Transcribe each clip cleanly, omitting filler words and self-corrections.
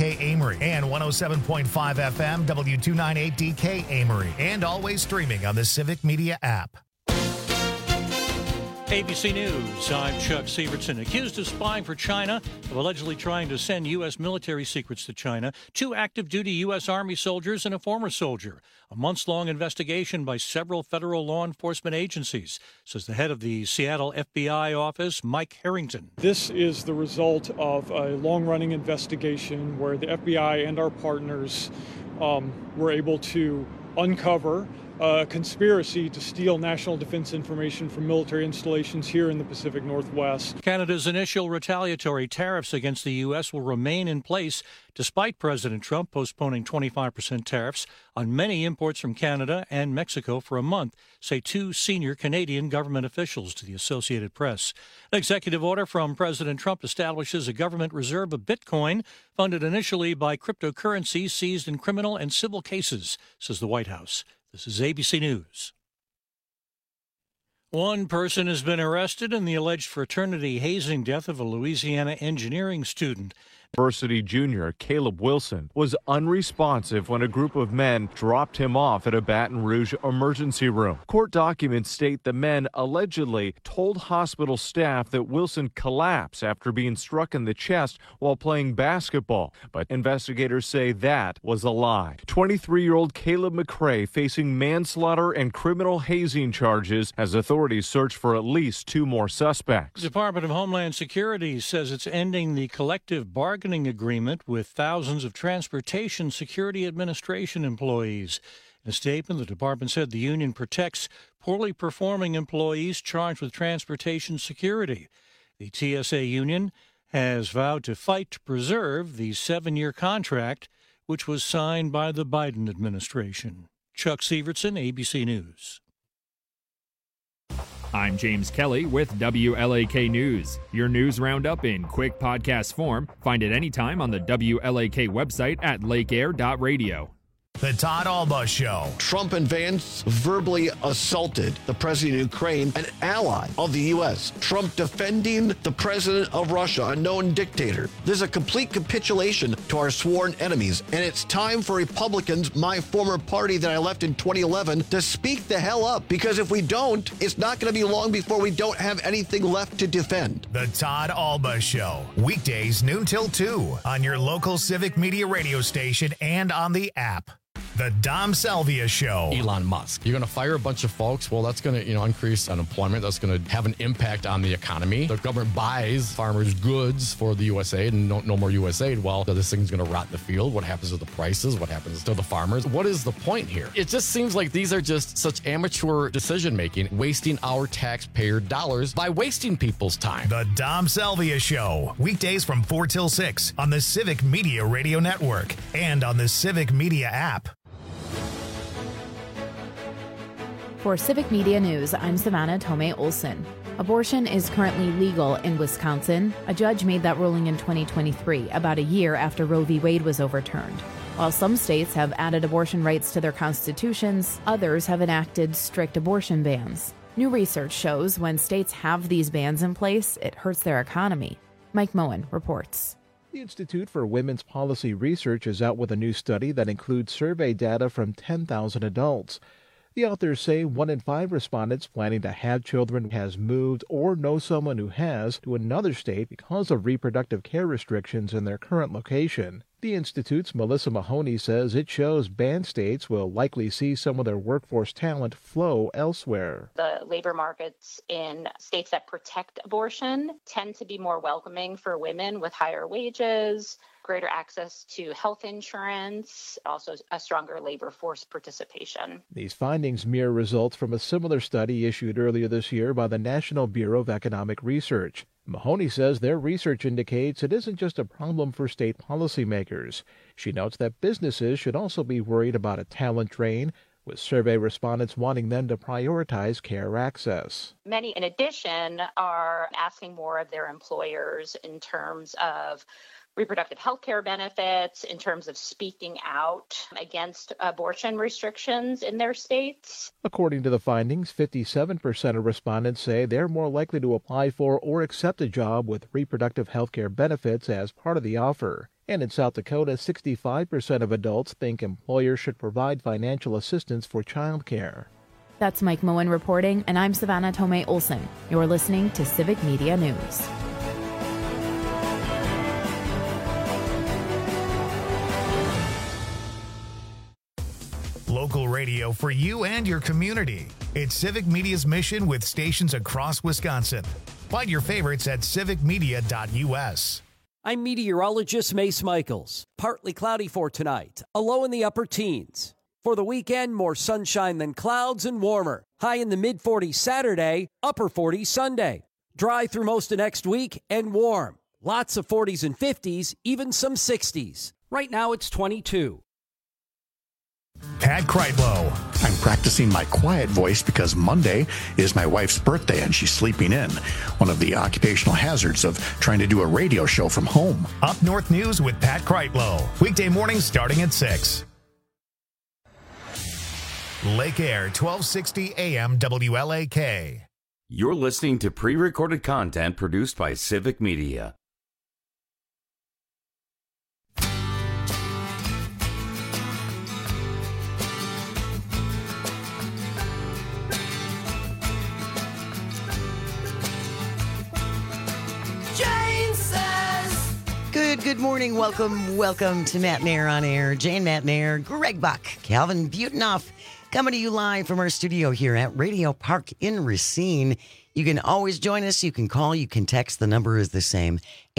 DK Amory, and 107.5 FM W298 DK Amory, and always streaming on the Civic Media app. ABC News, I'm Chuck Severson. Accused of spying for China, of allegedly trying to send U.S. military secrets to China, 2 active-duty U.S. Army soldiers and a former soldier. A months-long investigation by several federal law enforcement agencies, says the head of the Seattle FBI office, Mike Harrington. This is the result of a long-running investigation where the FBI and our partners were able to uncover a conspiracy to steal national defense information from military installations here in the Pacific Northwest. Canada's initial retaliatory tariffs against the U.S. will remain in place despite President Trump postponing 25% tariffs on many imports from Canada and Mexico for a month, say 2 senior Canadian government officials to the Associated Press. An executive order from President Trump establishes a government reserve of Bitcoin, funded initially by cryptocurrencies seized in criminal and civil cases, says the White House. This is ABC News. One person has been arrested in the alleged fraternity hazing death of a Louisiana engineering student. University junior Caleb Wilson was unresponsive when a group of men dropped him off at a Baton Rouge emergency room. Court documents state the men allegedly told hospital staff that Wilson collapsed after being struck in the chest while playing basketball, but investigators say that was a lie. 23-year-old Caleb McCrae facing manslaughter and criminal hazing charges as authorities search for at least 2 more suspects. The Department of Homeland Security says it's ending the collective bargaining agreement with thousands of Transportation Security Administration employees. In a statement, the department said the union protects poorly performing employees charged with transportation security. The TSA union has vowed to fight to preserve the 7-year contract, which was signed by the Biden administration. Chuck Severson, ABC News. I'm James Kelly with WLAK News. Your news roundup in quick podcast form. Find it anytime on the WLAK website at lakeair.radio. The Todd Alba Show. Trump and Vance verbally assaulted the president of Ukraine, an ally of the U.S. Trump defending the president of Russia, a known dictator. This is a complete capitulation to our sworn enemies. And it's time for Republicans, my former party that I left in 2011, to speak the hell up. Because if we don't, it's not going to be long before we don't have anything left to defend. The Todd Alba Show. Weekdays noon till 2 on your local Civic Media radio station and on the app. The Dom Salvia Show. Elon Musk. You're going to fire a bunch of folks. Well, that's going to, increase unemployment. That's going to have an impact on the economy. The government buys farmers' goods for the USAID and no more USAID. Well, this thing's going to rot in the field. What happens to the prices? What happens to the farmers? What is the point here? It just seems like these are just such amateur decision-making, wasting our taxpayer dollars by wasting people's time. The Dom Salvia Show. Weekdays from 4 till 6 on the Civic Media Radio Network and on the Civic Media app. For Civic Media News, I'm Savannah Tomei Olson. Abortion is currently legal in Wisconsin. A judge made that ruling in 2023, about a year after Roe v. Wade was overturned. While some states have added abortion rights to their constitutions, others have enacted strict abortion bans. New research shows when states have these bans in place, it hurts their economy. Mike Moen reports. The Institute for Women's Policy Research is out with a new study that includes survey data from 10,000 adults. The authors say 1 in 5 respondents planning to have children has moved or knows someone who has to another state because of reproductive care restrictions in their current location. The Institute's Melissa Mahoney says it shows banned states will likely see some of their workforce talent flow elsewhere. The labor markets in states that protect abortion tend to be more welcoming for women with higher wages, greater access to health insurance, also a stronger labor force participation. These findings mirror results from a similar study issued earlier this year by the National Bureau of Economic Research. Mahoney says their research indicates it isn't just a problem for state policymakers. She notes that businesses should also be worried about a talent drain, with survey respondents wanting them to prioritize care access. Many, in addition, are asking more of their employers in terms of reproductive health care benefits, in terms of speaking out against abortion restrictions in their states. According to the findings, 57% of respondents say they're more likely to apply for or accept a job with reproductive health care benefits as part of the offer. And in South Dakota, 65% of adults think employers should provide financial assistance for childcare. That's Mike Moen reporting, and I'm Savannah Tomei Olson. You're listening to Civic Media News. Local radio for you and your community. It's Civic Media's mission with stations across Wisconsin. Find your favorites at civicmedia.us. I'm meteorologist Mace Michaels. Partly cloudy for tonight, a low in the upper teens. For the weekend, more sunshine than clouds and warmer. High in the mid-40s Saturday, upper 40s Sunday. Dry through most of next week and warm. Lots of 40s and 50s, even some 60s. Right now it's 22. Pat Kreitlow. I'm practicing my quiet voice because Monday is my wife's birthday and she's sleeping in. One of the occupational hazards of trying to do a radio show from home. Up North News with Pat Kreitlow. Weekday mornings starting at 6. Lake Air, 1260 AM WLAK. You're listening to pre-recorded content produced by Civic Media. Good morning. Welcome to Matt Nair on Air. Jane Matt Nair, Greg Buck, Calvin Butenoff, coming to you live from our studio here at Radio Park in Racine. You can always join us. You can call. You can text. The number is the same,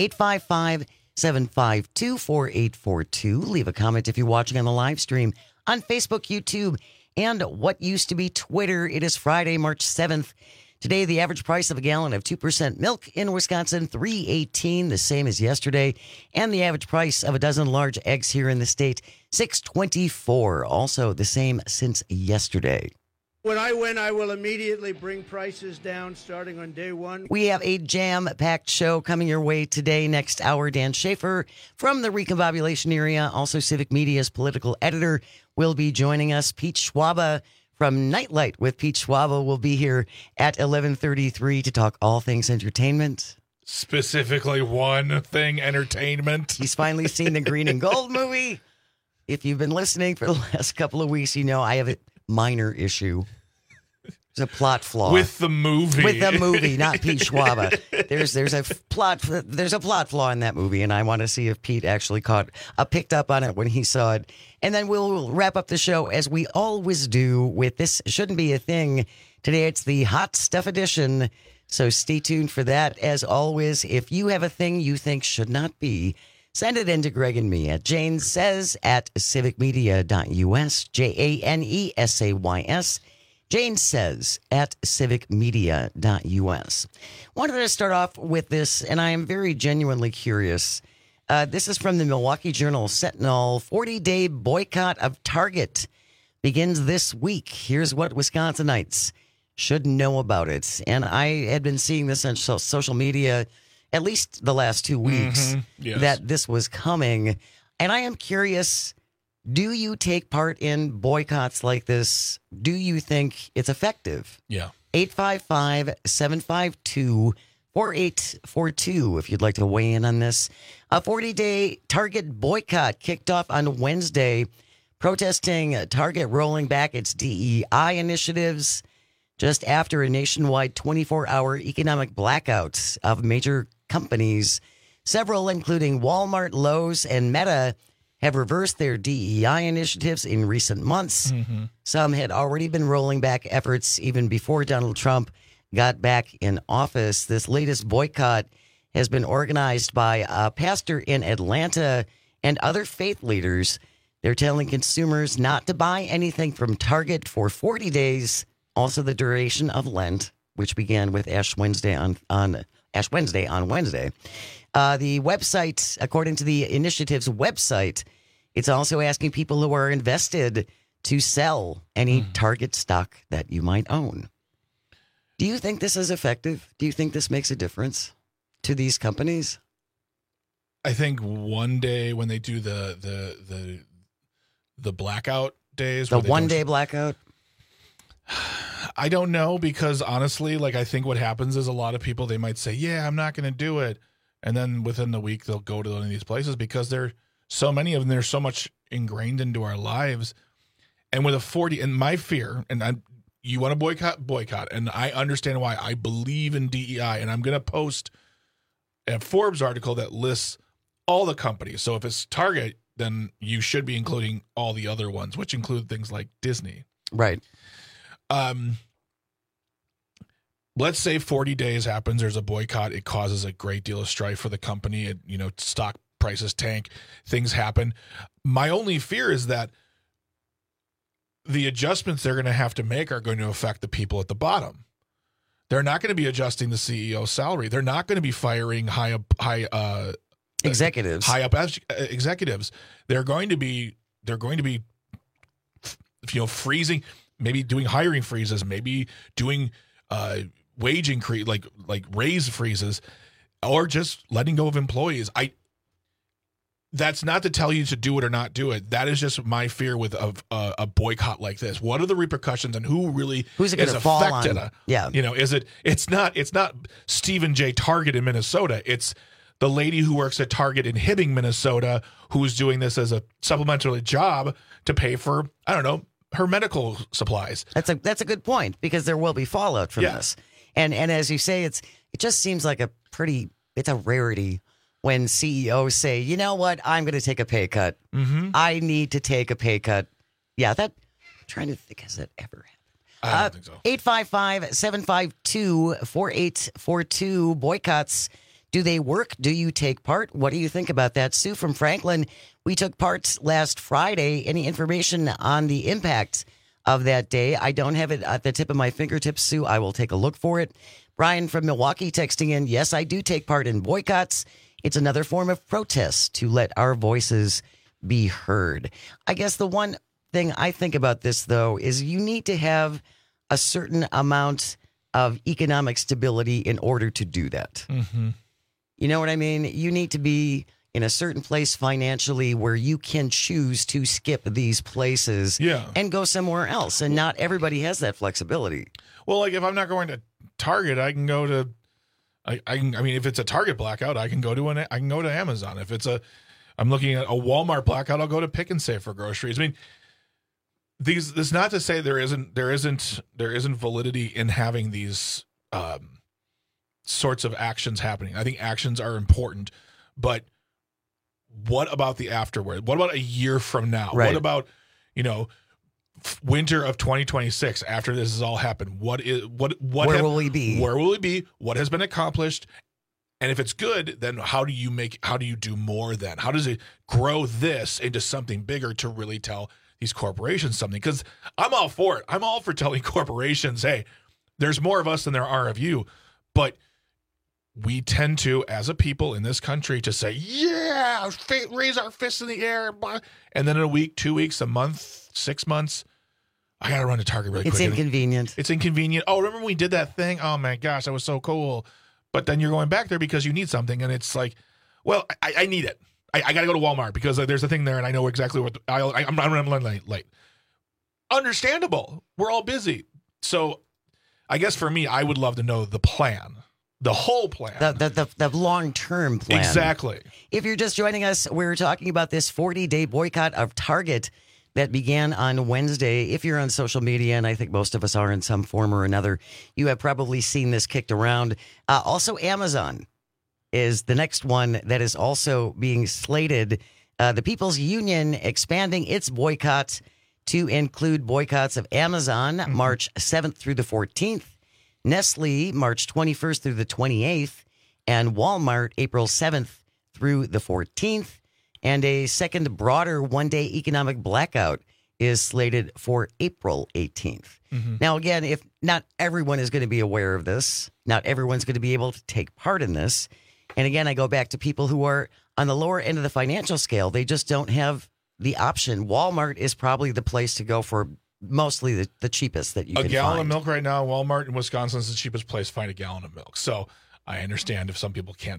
855-752-4842. Leave a comment if you're watching on the live stream on Facebook, YouTube, and what used to be Twitter. It is Friday, March 7th. Today, the average price of a gallon of 2% milk in Wisconsin, $3.18, the same as yesterday. And the average price of a dozen large eggs here in the state, $6.24, also the same since yesterday. When I win, I will immediately bring prices down starting on day one. We have a jam-packed show coming your way today. Next hour, Dan Schaefer from the Recombobulation area, also Civic Media's political editor, will be joining us. Pete Schwaba from Nightlight with Pete Schwaba will be here at 11:33 to talk all things entertainment. Specifically one thing, entertainment. He's finally seen the Green and Gold movie. If you've been listening for the last couple of weeks, you know I have a minor issue. There's a plot flaw with the movie. With the movie, not Pete Schwaba. There's a plot flaw in that movie, and I want to see if Pete actually picked up on it when he saw it. And then we'll wrap up the show as we always do with This Shouldn't Be a Thing. Today it's the Hot Stuff edition, so stay tuned for that. As always, if you have a thing you think should not be, send it in to Greg and me at janesays@civicmedia.us, JANESAYS. Jane says at civicmedia.us. Wanted to start off with this, and I am very genuinely curious. This is from the Milwaukee Journal Sentinel. 40-day boycott of Target begins this week. Here's what Wisconsinites should know about it. And I had been seeing this on social media at least the last 2 weeks, yes, that this was coming. And I am curious, do you take part in boycotts like this? Do you think it's effective? Yeah. 855-752-4842 if you'd like to weigh in on this. A 40-day Target boycott kicked off on Wednesday, protesting Target rolling back its DEI initiatives just after a nationwide 24-hour economic blackout of major companies. Several, including Walmart, Lowe's, and Meta, have reversed their DEI initiatives in recent months. Some had already been rolling back efforts even before Donald Trump got back in office. This latest boycott has been organized by a pastor in Atlanta and other faith leaders. They're telling consumers not to buy anything from Target for 40 days, also the duration of Lent, which began with Ash Wednesday on Wednesday. The website, according to the initiative's website, it's also asking people who are invested to sell any Target stock that you might own. Do you think this is effective? Do you think this makes a difference to these companies? I think one day when they do the blackout days, the 1 day blackout, I don't know, because honestly, like, I think what happens is a lot of people, they might say, yeah, I'm not going to do it. and then within the week they'll go to one of these places because there are so many of them. They're so much ingrained into our lives. And with a 40, and my fear, and you want to boycott, and I understand why. I believe in DEI, and I'm going to post a Forbes article that lists all the companies. So if it's Target, then you should be including all the other ones, which include things like Disney. Right. Let's say 40 days happens. There's a boycott. It causes a great deal of strife for the company. Stock prices tank. Things happen. My only fear is that the adjustments they're going to have to make are going to affect the people at the bottom. They're not going to be adjusting the CEO's salary. They're not going to be firing high up executives. They're going to be freezing, maybe doing hiring freezes, maybe doing wage increase, like raise freezes, or just letting go of employees. That's not to tell you to do it or not do it. That is just my fear with a boycott like this. What are the repercussions, and who's it going to fall on? Yeah, it's not Stephen J. Target in Minnesota. It's the lady who works at Target in Hibbing, Minnesota, who's doing this as a supplementary job to pay for, I don't know, her medical supplies. That's a good point, because there will be fallout from this. And as you say, it just seems like it's a rarity when CEOs say, you know what, I'm going to take a pay cut. Mm-hmm. I need to take a pay cut. Yeah, I'm trying to think, has that ever happened? I don't think so. 855-752-4842. Boycotts, do they work? Do you take part? What do you think about that? Sue from Franklin, we took part last Friday. Any information on the impact of that day? I don't have it at the tip of my fingertips, Sue. I will take a look for it. Brian from Milwaukee texting in, yes, I do take part in boycotts. It's another form of protest to let our voices be heard. I guess the one thing I think about this, though, is you need to have a certain amount of economic stability in order to do that. Mm-hmm. You know what I mean? You need to be in a certain place financially where you can choose to skip these places and go somewhere else. And not everybody has that flexibility. Well, like if I'm not going to Target, I can go to I mean, if it's a Target blackout, I can go to Amazon. If I'm looking at a Walmart blackout, I'll go to Pick and Save for groceries. I mean, this is not to say there isn't validity in having these sorts of actions happening. I think actions are important, but what about the afterward? What about a year from now? Right. What about, winter of 2026 after this has all happened? Where will we be? Where will we be? What has been accomplished? And if it's good, then how do you do more then? How does it grow this into something bigger to really tell these corporations something? Because I'm all for it. I'm all for telling corporations, hey, there's more of us than there are of you. But we tend to, as a people in this country, to say, yeah, raise our fists in the air. And then in a week, 2 weeks, a month, 6 months, I got to run to Target really quick. It's inconvenient. It's inconvenient. Oh, remember when we did that thing? Oh, my gosh, that was so cool. But then you're going back there because you need something. And it's like, well, I need it. I got to go to Walmart because there's a thing there and I know exactly what I'm running late. Understandable. We're all busy. So I guess for me, I would love to know the plan. The whole plan. The long-term plan. Exactly. If you're just joining us, we're talking about this 40-day boycott of Target that began on Wednesday. If you're on social media, and I think most of us are in some form or another, you have probably seen this kicked around. Also, Amazon is the next one that is also being slated. The People's Union expanding its boycott to include boycotts of Amazon, March 7th through the 14th. Nestle, March 21st through the 28th, and Walmart, April 7th through the 14th. And a second broader one-day economic blackout is slated for April 18th. Mm-hmm. Now, again, if not everyone is going to be aware of this, not everyone's going to be able to take part in this. And again, I go back to people who are on the lower end of the financial scale. They just don't have the option. Walmart is probably the place to go for mostly the cheapest that you can find. A gallon of milk right now, Walmart in Wisconsin is the cheapest place to find a gallon of milk. So I understand if some people can't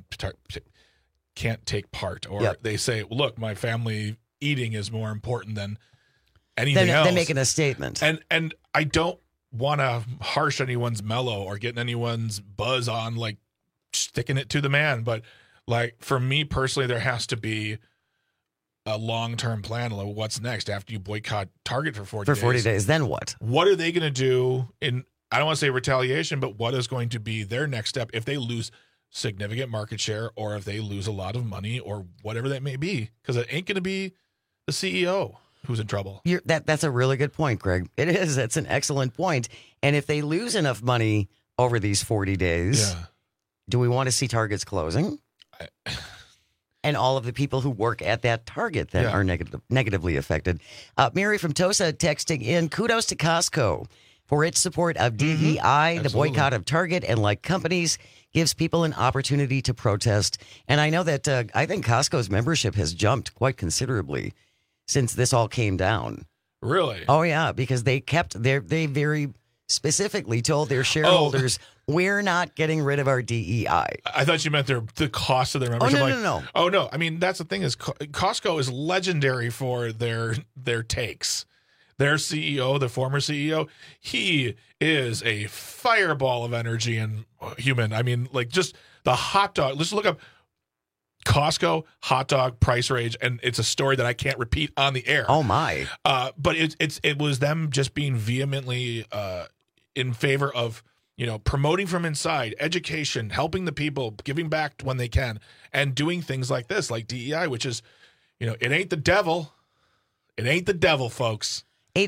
take part, or they say, look, my family eating is more important than anything else. They're making a statement. And I don't want to harsh anyone's mellow or getting anyone's buzz on, like sticking it to the man. But Like, for me personally, there has to be a long-term plan. Like, what's next after you boycott Target for 40 days? For 40 days, then what? What are they going to do in, I don't want to say retaliation, but what is going to be their next step if they lose significant market share or if they lose a lot of money or whatever that may be? Because it ain't going to be the CEO who's in trouble. That's a really good point, Greg. It is. That's an excellent point. And if they lose enough money over these 40 days, do we want to see Targets closing? And all of the people who work at that Target that are negatively affected. Mary from Tosa texting in, kudos to Costco for its support of DEI. The boycott of Target and like companies gives people an opportunity to protest. And I know that I think Costco's membership has jumped quite considerably since this all came down. Really? Oh, yeah, because they very specifically told their shareholders, we're not getting rid of our DEI. I thought you meant the cost of their membership. No. Oh, no. I mean, that's the thing is Costco is legendary for their takes. Their CEO, the former CEO, he is a fireball of energy and human. I mean, like just the hot dog. Let's look up Costco hot dog price range, and it's a story that I can't repeat on the air. Oh my! But it was them just being vehemently in favor of promoting from inside, education, helping the people, giving back when they can, and doing things like this, like DEI, which is, it ain't the devil. It ain't the devil, folks.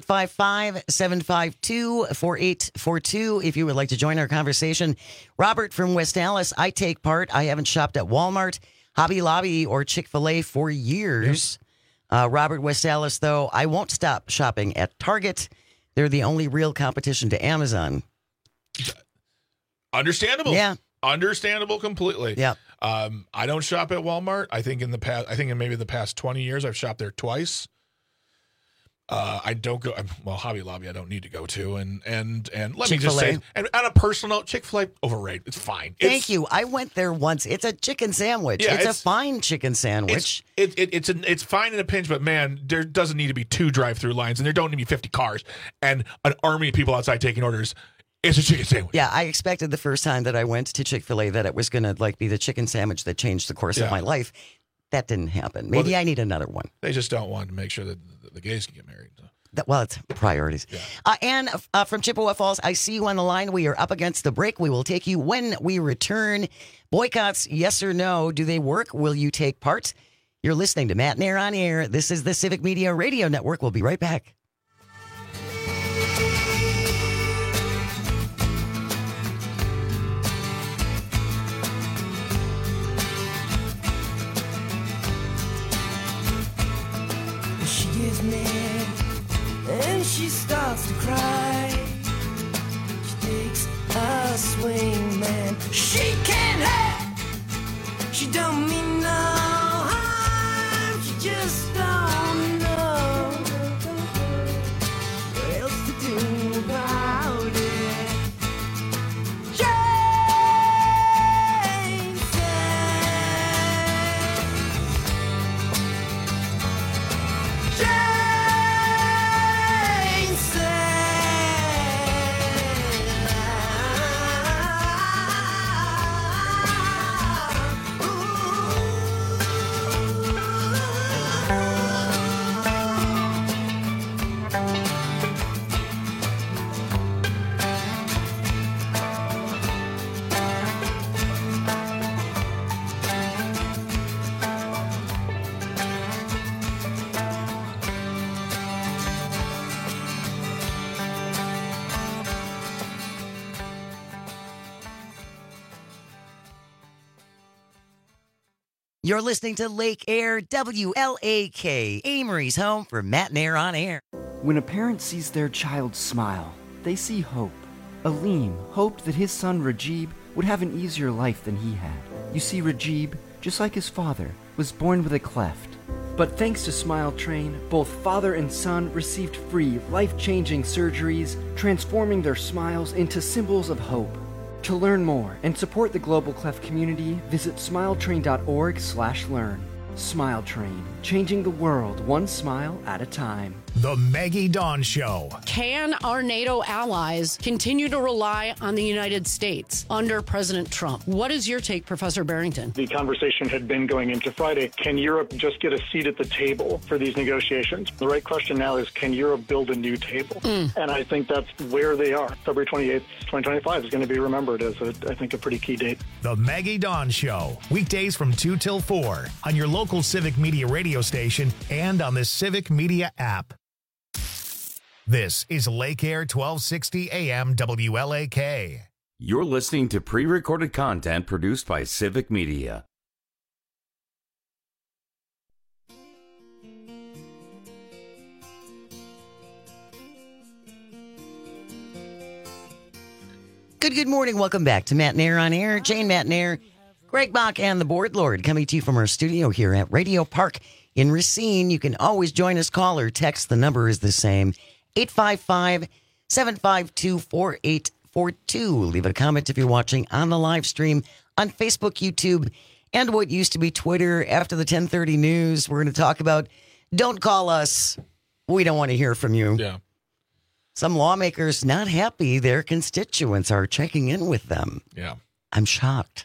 855-752-4842 if you would like to join our conversation. Robert from West Allis, I take part. I haven't shopped at Walmart, Hobby Lobby, or Chick-fil-A for years. Robert West Allis, though, I won't stop shopping at Target. They're the only real competition to Amazon. Understandable. Yeah. Understandable completely. Yeah. I don't shop at Walmart. I think in maybe the past 20 years, I've shopped there twice. I don't go. Well, Hobby Lobby, I don't need to go to, and let me just say, and on a personal note, Chick-fil-A overrated. It's fine. Thank you. I went there once. It's a chicken sandwich. Yeah, it's a fine chicken sandwich. It's fine in a pinch, but man, there doesn't need to be 2 drive-through lines, and there don't need to be 50 cars and an army of people outside taking orders. It's a chicken sandwich. Yeah, I expected the first time that I went to Chick-fil-A that it was going to be the chicken sandwich that changed the course of my life. That didn't happen. Maybe I need another one. They just don't want to make sure that the gays can get married. Well, it's priorities. Yeah. Anne from Chippewa Falls, I see you on the line. We are up against the break. We will take you when we return. Boycotts, yes or no? Do they work? Will you take part? You're listening to Matt Nair on Air. This is the Civic Media Radio Network. We'll be right back. She gives me and she starts to cry. She takes a swing, man. She can't help. She don't mean no harm. She just don't know what else to do about it. Jane You're listening to Lake Air, WLAK, Amory's home for Matt Nair on Air. When a parent sees their child smile, they see hope. Aleem hoped that his son Rajib would have an easier life than he had. You see, Rajib, just like his father, was born with a cleft. But thanks to Smile Train, both father and son received free, life-changing surgeries, transforming their smiles into symbols of hope. To learn more and support the Global Cleft community, visit smiletrain.org/learn. Smile Train, changing the world one smile at a time. The Maggie Dawn Show. Can our NATO allies continue to rely on the United States under President Trump? What is your take, Professor Barrington? The conversation had been going into Friday. Can Europe just get a seat at the table for these negotiations? The right question now is, can Europe build a new table? And I think that's where they are. February 28th, 2025 is going to be remembered as, I think, a pretty key date. The Maggie Dawn Show. Weekdays from 2 till 4 on your local Civic Media radio station and on the Civic Media app. This is Lake Air 1260 AM WLAK. You're listening to pre-recorded content produced by Civic Media. Good morning. Welcome back to Matt Nair on Air. Jane Matt Nair, Greg Bach, and the Board Lord coming to you from our studio here at Radio Park in Racine. You can always join us, call or text. The number is the same, 855-752-4842. Leave a comment if you're watching on the live stream on Facebook, YouTube, and what used to be Twitter. After the 10:30 news, we're going to talk about don't call us. We don't want to hear from you. Yeah. Some lawmakers not happy their constituents are checking in with them. Yeah. I'm shocked.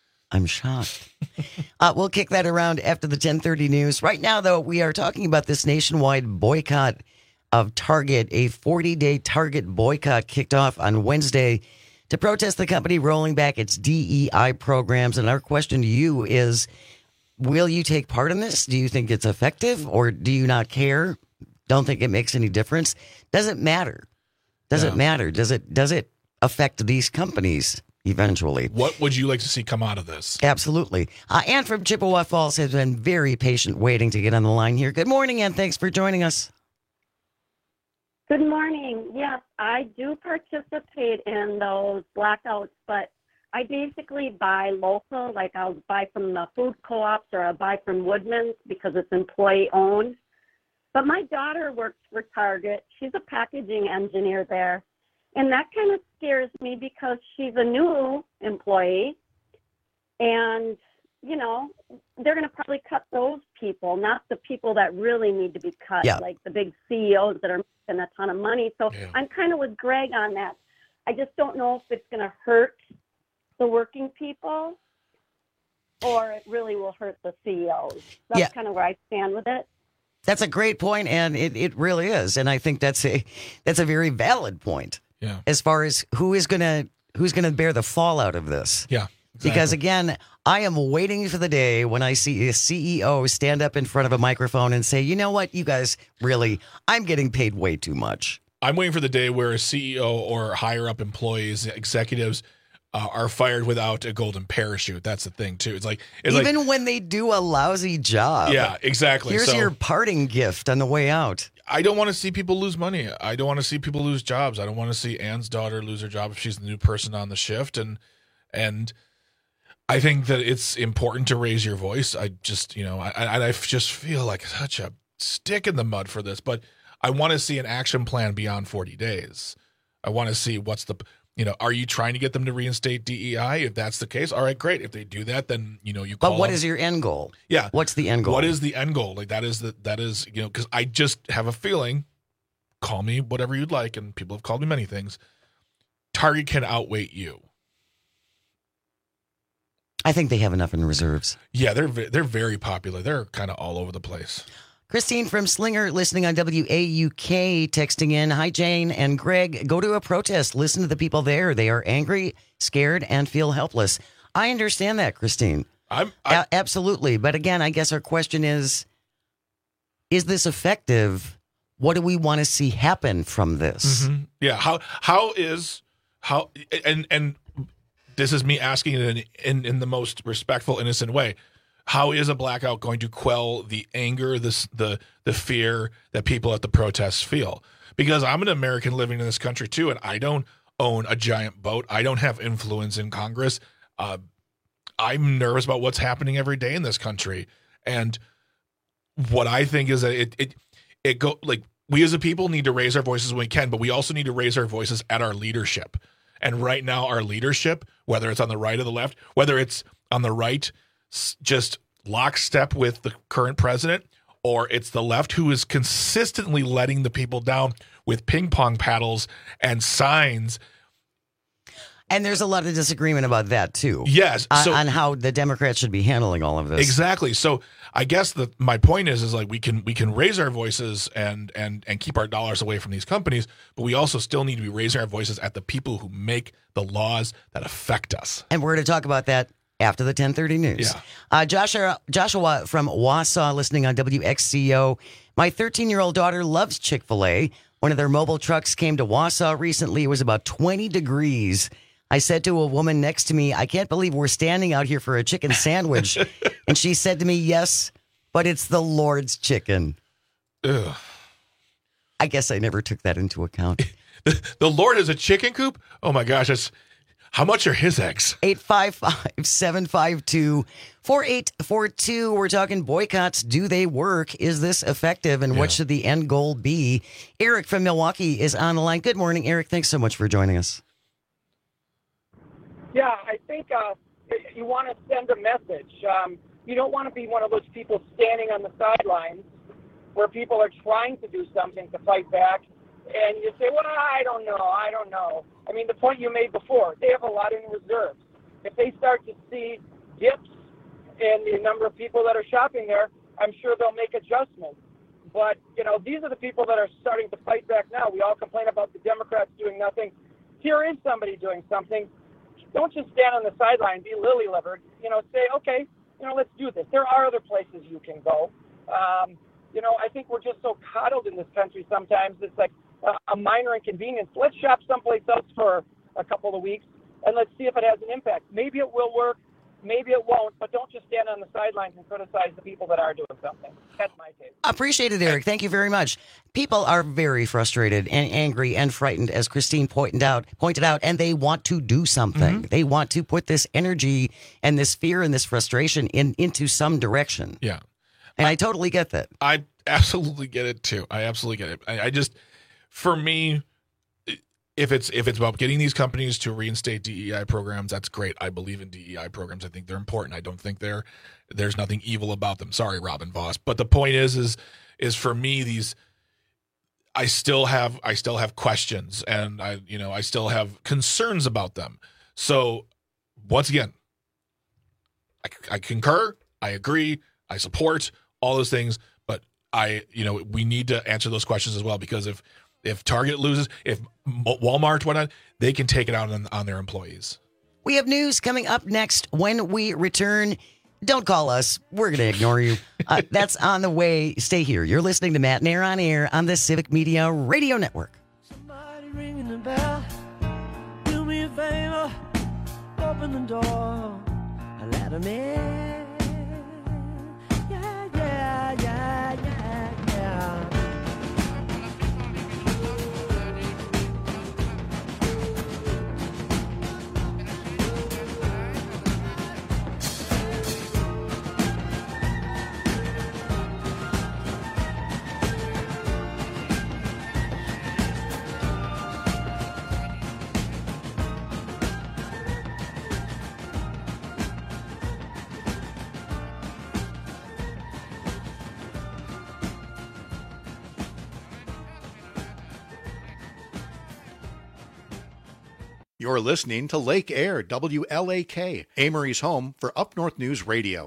We'll kick that around after the 10:30 news. Right now, though, we are talking about this nationwide boycott of Target. A 40-day Target boycott kicked off on Wednesday to protest the company rolling back its DEI programs. And our question to you is, will you take part in this? Do you think it's effective, or do you not care? Don't think it makes any difference? Does it matter? Does it matter? Does it affect these companies eventually? What would you like to see come out of this? Absolutely. Ann from Chippewa Falls has been very patient waiting to get on the line here. Good morning, Ann. Thanks for joining us. Good morning. Yes, I do participate in those blackouts, but I basically buy local. Like I'll buy from the food co-ops or I'll buy from Woodman's because it's employee owned. But my daughter works for Target. She's a packaging engineer there. And that kind of scares me because she's a new employee. And, you know, they're going to probably cut those people, not the people that really need to be cut, like the big CEOs that are making a ton of money. So I'm kind of with Greg on that. I just don't know if it's going to hurt the working people or it really will hurt the CEOs. That's kind of where I stand with it. That's a great point, and it really is, and I think that's a very valid point. Yeah. As far as who's gonna bear the fallout of this. Yeah. Exactly. Because again, I am waiting for the day when I see a CEO stand up in front of a microphone and say, you know what, you guys really, I'm getting paid way too much. I'm waiting for the day where a CEO or higher up employees, executives, are fired without a golden parachute. That's the thing too. It's even when they do a lousy job. Yeah, exactly. Here's your parting gift on the way out. I don't want to see people lose money. I don't want to see people lose jobs. I don't want to see Ann's daughter lose her job if she's the new person on the shift. And I think that it's important to raise your voice. I just, I just feel like such a stick in the mud for this. But I want to see an action plan beyond 40 days. I want to see are you trying to get them to reinstate DEI? If that's the case, all right, great. If they do that, then, you call But what is your end goal? Yeah. What's the end goal? What is the end goal? Like that is, because I just have a feeling, call me whatever you'd like, and people have called me many things, Target can outweigh you. I think they have enough in reserves. Yeah, they're very popular. They're kind of all over the place. Christine from Slinger listening on WAUK texting in. Hi, Jane and Greg. Go to a protest. Listen to the people there. They are angry, scared, and feel helpless. I understand that, Christine. Absolutely. But again, I guess our question is this effective? What do we want to see happen from this? Mm-hmm. Yeah. And this is me asking it in the most respectful, innocent way. How is a blackout going to quell the anger, the fear that people at the protests feel? Because I'm an American living in this country too, and I don't own a giant boat. I don't have influence in Congress. I'm nervous about what's happening every day in this country. And what I think is that we as a people need to raise our voices when we can, but we also need to raise our voices at our leadership. And right now, our leadership, whether it's on the right or the left, whether it's on the right, just lockstep with the current president, or it's the left who is consistently letting the people down with ping pong paddles and signs. And there's a lot of disagreement about that, too. Yes. On how the Democrats should be handling all of this. Exactly. So I guess my point is like we can raise our voices and keep our dollars away from these companies, but we also still need to be raising our voices at the people who make the laws that affect us. And we're going to talk about that after the 10:30 news. Yeah. Joshua from Wausau listening on WXCO. My 13-year-old daughter loves Chick-fil-A. One of their mobile trucks came to Wausau recently. It was about 20 degrees. I said to a woman next to me, I can't believe we're standing out here for a chicken sandwich. And she said to me, yes, but it's the Lord's chicken. Ugh. I guess I never took that into account. The Lord is a chicken coop? Oh, my gosh. How much are his eggs? 855-752-4842. We're talking boycotts. Do they work? Is this effective? And what should the end goal be? Eric from Milwaukee is on the line. Good morning, Eric. Thanks so much for joining us. Yeah, I think you want to send a message. You don't want to be one of those people standing on the sidelines where people are trying to do something to fight back, and you say, well, I don't know. I mean, the point you made before, they have a lot in reserves. If they start to see dips in the number of people that are shopping there, I'm sure they'll make adjustments. But, these are the people that are starting to fight back now. We all complain about the Democrats doing nothing. Here is somebody doing something. Don't just stand on the sideline, be lily-livered. Say, okay, let's do this. There are other places you can go. I think we're just so coddled in this country sometimes. It's like a minor inconvenience. Let's shop someplace else for a couple of weeks, and let's see if it has an impact. Maybe it will work. Maybe it won't, but don't just stand on the sidelines and criticize the people that are doing something. That's my take. Appreciate it, Eric. Thank you very much. People are very frustrated and angry and frightened, as Christine pointed out, and they want to do something. They want to put this energy and this fear and this frustration into some direction. Yeah. And I totally get that. I absolutely get it, too. I absolutely get it. I just, for me, If it's about getting these companies to reinstate DEI programs, that's great. I believe in DEI programs. I think they're important. I don't think there's nothing evil about them. Sorry, Robin Voss. But the point is for me, I still have questions, and I still have concerns about them. So once again, I concur, I agree, I support all those things, but we need to answer those questions as well, because if Target loses, if Walmart, whatnot, they can take it out on their employees. We have news coming up next when we return. Don't call us. We're going to ignore you. That's on the way. Stay here. You're listening to Matt Nair on Air on the Civic Media Radio Network. Somebody ringing the bell. Do me a favor. Open the door. Let him in. Yeah, yeah, yeah, yeah, yeah. You're listening to Lake Air, WLAK, Amory's home for Up North News Radio.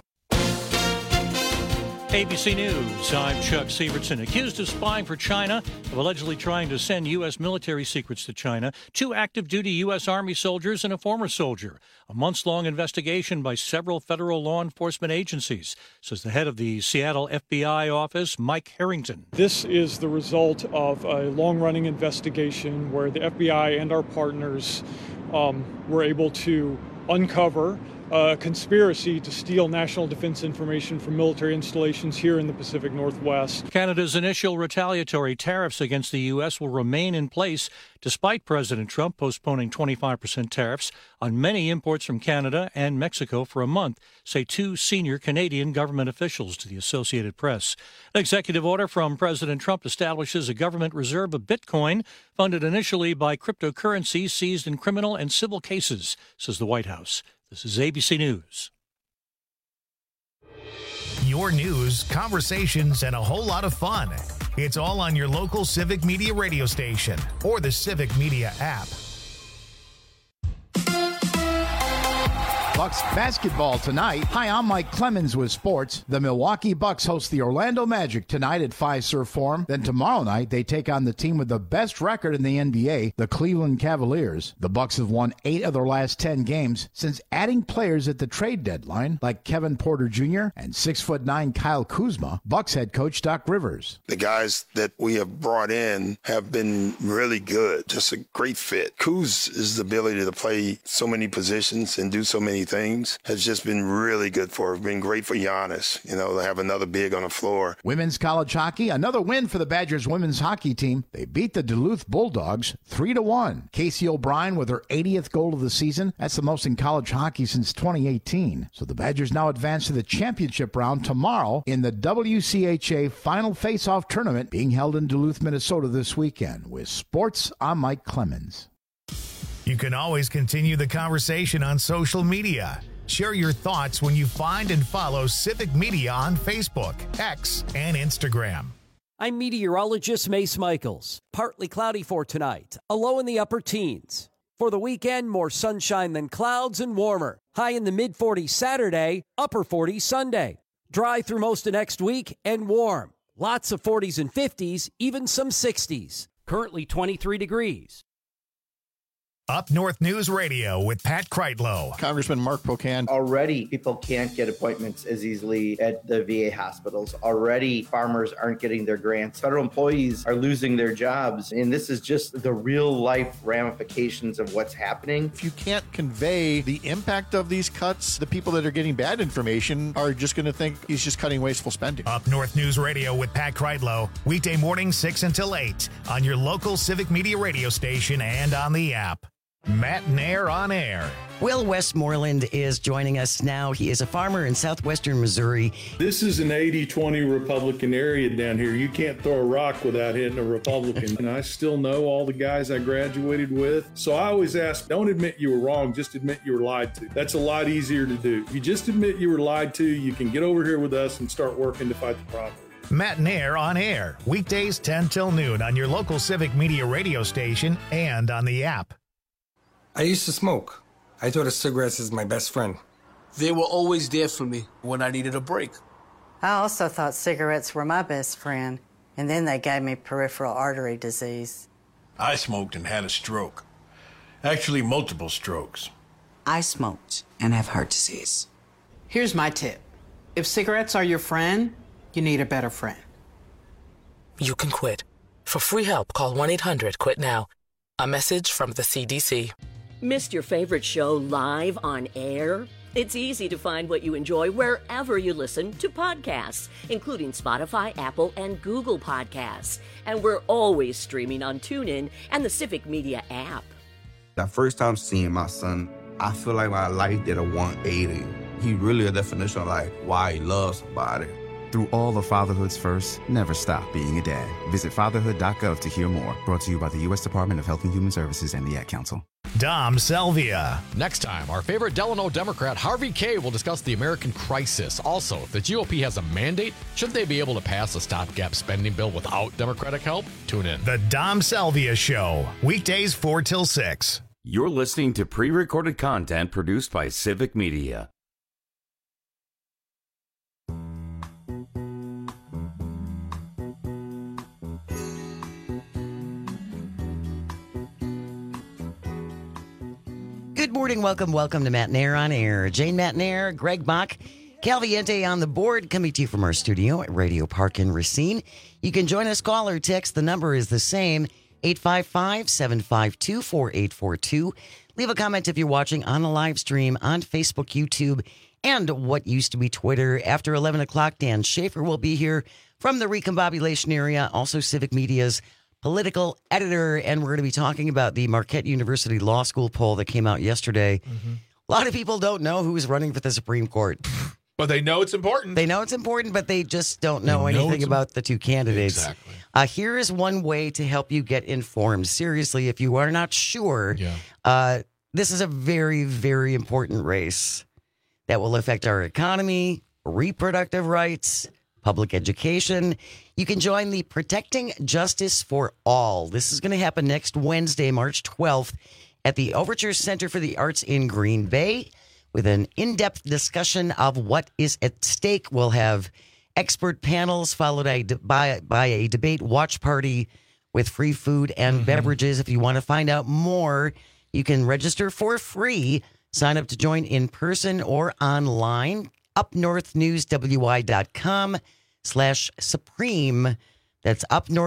ABC News, I'm Chuck Severson. Accused of spying for China, of allegedly trying to send U.S. military secrets to China, 2 active-duty U.S. Army soldiers and a former soldier. A months-long investigation by several federal law enforcement agencies, says the head of the Seattle FBI office, Mike Harrington. This is the result of a long-running investigation where the FBI and our partners were able to uncover a conspiracy to steal national defense information from military installations here in the Pacific Northwest. Canada's initial retaliatory tariffs against the U.S. will remain in place despite President Trump postponing 25% tariffs on many imports from Canada and Mexico for a month, say 2 senior Canadian government officials to the Associated Press. An executive order from President Trump establishes a government reserve of Bitcoin funded initially by cryptocurrency seized in criminal and civil cases, says the White House. This is ABC News. your news, conversations, and a whole lot of fun. It's all on your local Civic Media radio station or the Civic Media app. Bucks basketball tonight. Hi, I'm Mike Clemens with sports. The Milwaukee Bucks host the Orlando Magic tonight at Fiserv Forum. Then tomorrow night, they take on the team with the best record in the NBA, the Cleveland Cavaliers. The Bucks have won 8 of their last 10 games since adding players at the trade deadline, like Kevin Porter Jr. and 6'9" Kyle Kuzma. Bucks head coach Doc Rivers. The guys that we have brought in have been really good. Just a great fit. Kuz's ability to play so many positions and do so many things has just been really good for her. Been great for Giannis, to have another big on the floor. Women's college hockey, another win for the Badgers women's hockey team. They beat the Duluth Bulldogs 3-1. Casey O'Brien with her 80th goal of the season. That's the most in college hockey since 2018. So the Badgers now advance to the championship round tomorrow in the WCHA Final Face-Off Tournament being held in Duluth, Minnesota this weekend. With sports, I'm Mike Clemens. You can always continue the conversation on social media. Share your thoughts when you find and follow Civic Media on Facebook, X, and Instagram. I'm meteorologist Mace Michaels. Partly cloudy for tonight, a low in the upper teens. For the weekend, more sunshine than clouds and warmer. High in the mid-40s Saturday, upper 40s Sunday. Dry through most of next week and warm. Lots of 40s and 50s, even some 60s. Currently 23 degrees. Up North News Radio with Pat Kreitlow. Congressman Mark Pocan. Already, people can't get appointments as easily at the VA hospitals. Already, farmers aren't getting their grants. Federal employees are losing their jobs. And this is just the real-life ramifications of what's happening. If you can't convey the impact of these cuts, the people that are getting bad information are just going to think he's just cutting wasteful spending. Up North News Radio with Pat Kreitlow. Weekday mornings 6 until 8 on your local Civic Media radio station and on the app. Matt Nair on air. Will Westmoreland is joining us now. He is a farmer in southwestern Missouri. This is an 80-20 Republican area down here. You can't throw a rock without hitting a Republican. And I still know all the guys I graduated with. So I always ask, don't admit you were wrong, just admit you were lied to. That's a lot easier to do. If you just admit you were lied to, you can get over here with us and start working to fight the problem. Matt Nair on air. Weekdays 10 till noon on your local Civic Media radio station and on the app. I used to smoke. I thought of cigarettes as my best friend. They were always there for me when I needed a break. I also thought cigarettes were my best friend, and then they gave me peripheral artery disease. I smoked and had a stroke. Actually, multiple strokes. I smoked and have heart disease. Here's my tip. If cigarettes are your friend, you need a better friend. You can quit. For free help, call 1-800-QUIT-NOW. A message from the CDC. Missed your favorite show live on air? It's easy to find what you enjoy wherever you listen to podcasts, including Spotify, Apple, and Google Podcasts. And we're always streaming on TuneIn and the Civic Media app. The first time seeing my son, I feel like my life did a 180. He really a definition of like why he loves somebody. Through all of fatherhood's first, never stop being a dad. Visit fatherhood.gov to hear more. Brought to you by the U.S. Department of Health and Human Services and the Ad Council. Dom Salvia. Next time, our favorite Delano Democrat, Harvey Kaye, will discuss the American crisis. Also, if the GOP has a mandate, shouldn't they be able to pass a stopgap spending bill without Democratic help? Tune in. The Dom Salvia Show. Weekdays 4 till 6. You're listening to pre-recorded content produced by Civic Media. Good morning. Welcome to Matt Nair on Air. Jane Matt Nair, Greg Bach, Calviente on the board, coming to you from our studio at Radio Park in Racine. You can join us, call or text. The number is the same, 855-752-4842. Leave a comment if you're watching on the live stream on Facebook, YouTube, and what used to be Twitter. After 11 o'clock, Dan Schaefer will be here from the Recombobulation area, also Civic Media's political editor, and we're going to be talking about the Marquette University Law School poll that came out yesterday. Mm-hmm. A lot of people don't know who's running for the Supreme Court. But they know it's important. They know it's important, but they just don't know anything about the two candidates. Exactly. Here is one way to help you get informed. Seriously, if you are not sure, this is a very, very important race that will affect our economy, reproductive rights, public education. You can join the Protecting Justice for All. This is going to happen next Wednesday, March 12th, at the Overture Center for the Arts in Green Bay, with an in-depth discussion of what is at stake. We'll have expert panels followed by a debate watch party with free food and beverages. If you want to find out more, you can register for free. Sign up to join in person or online. upnorthnewswi.com/supreme. That's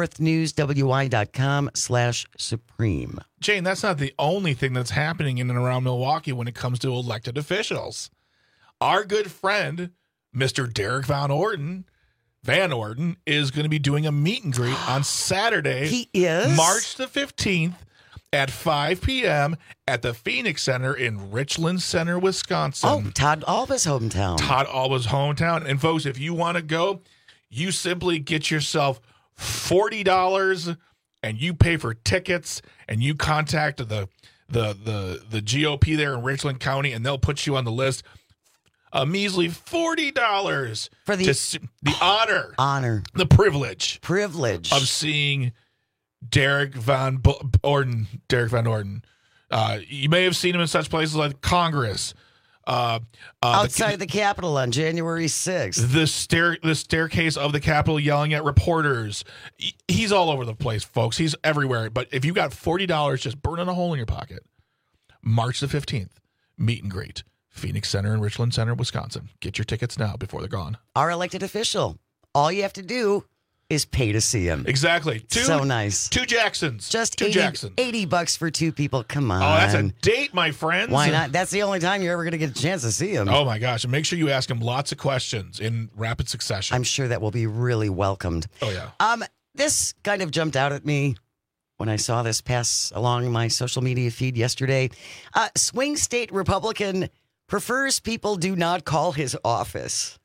upnorthnewswi.com/supreme. Jane, that's not the only thing that's happening in and around Milwaukee when it comes to elected officials. Our good friend, Mr. Derek Van Orden, is going to be doing a meet and greet on Saturday. He is? March the 15th at 5 p.m. at the Phoenix Center in Richland Center, Wisconsin. Oh, Todd Alba's hometown. And folks, if you want to go, you simply get yourself $40 and you pay for tickets and you contact the GOP there in Richland County and they'll put you on the list. A measly $40 for the honor, the privilege of seeing Derek Van Orden. You may have seen him in such places like Congress, outside the Capitol on January 6th. The staircase of the Capitol, yelling at reporters. He's all over the place, folks. He's everywhere. But if you got $40 just burning a hole in your pocket, March the 15th, meet and greet. Phoenix Center in Richland Center, Wisconsin. Get your tickets now before they're gone. Our elected official. All you have to do is pay to see him. Exactly. So nice. 2 Jacksons. Just $2 Jacksons. $80 for 2 people. Come on. Oh, that's a date, my friends. Why not? That's the only time you're ever going to get a chance to see him. Oh, my gosh. And make sure you ask him lots of questions in rapid succession. I'm sure that will be really welcomed. Oh, yeah. This kind of jumped out at me when I saw this pass along my social media feed yesterday. Swing state Republican prefers people do not call his office.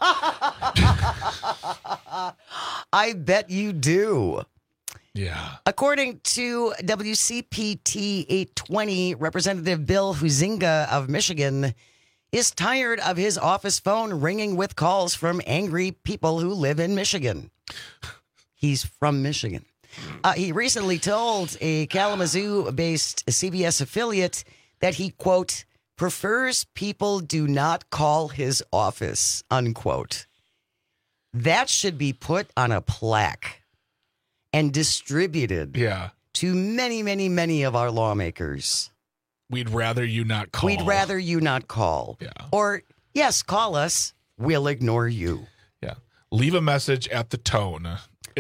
I bet you do. Yeah. According to WCPT 820, Representative Bill Huizenga of Michigan is tired of his office phone ringing with calls from angry people who live in Michigan. He's from Michigan. He recently told a Kalamazoo-based CBS affiliate that he, quote, prefers people do not call his office, unquote. That should be put on a plaque and distributed to many, many, many of our lawmakers. We'd rather you not call. Yeah. Or, yes, call us. We'll ignore you. Yeah. Leave a message at the tone.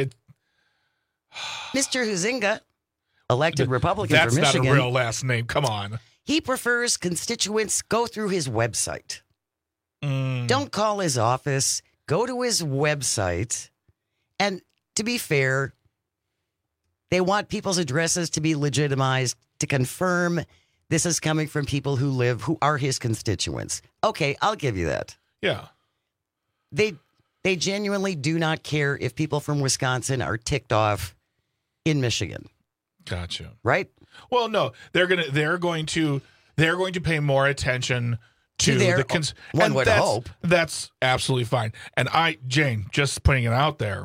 Mr. Huizenga, elected Republican for Michigan. That's not a real last name. Come on. He prefers constituents go through his website. Don't call his office. Go to his website. And to be fair, they want people's addresses to be legitimized to confirm this is coming from people who are his constituents. Okay, I'll give you that. Yeah. They genuinely do not care if people from Wisconsin are ticked off in Michigan. Gotcha. Right? Well, no, they're going to pay more attention to the one would hope. That's absolutely fine. And Jane, just putting it out there,